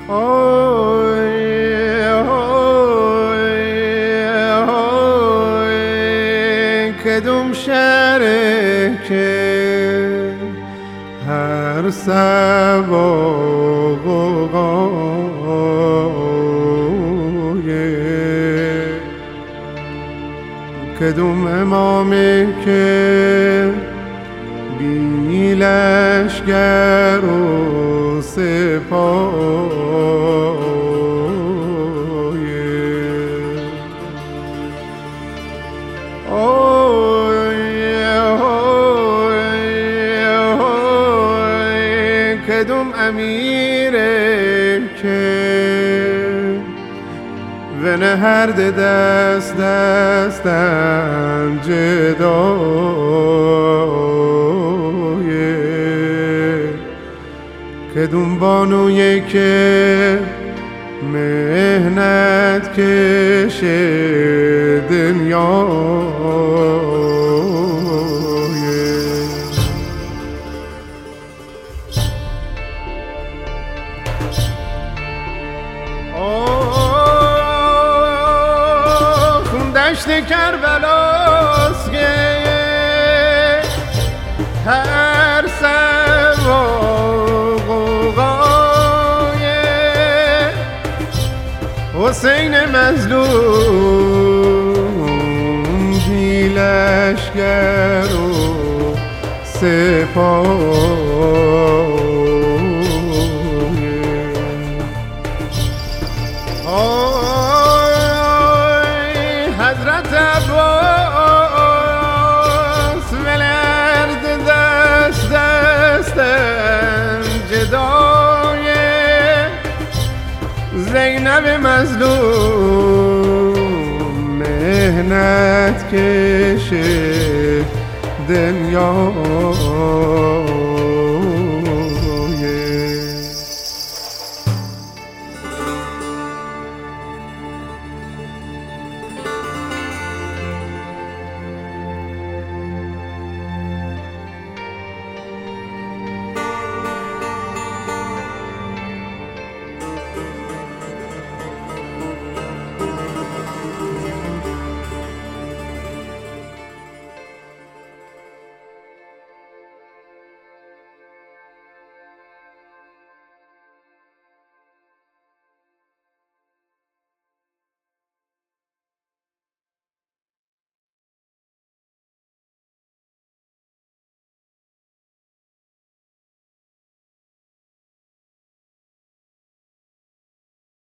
آی آی آی کدوم شهره که هر صبا غوغایه، کدوم امامی که بی لشگر و سپایه. آی آی آی کدوم امیره که و نه هر دست دستن جدایه، کدوم بانویه که مهنت کشه دنیایه. دشت کربلاست که هر صبا غوغایه، حسین مظلوم بی لشگر و سپایه. حضرت عباس ولرد دست دستم جدایه، زینب مظلوم مهنت کشه دنیا.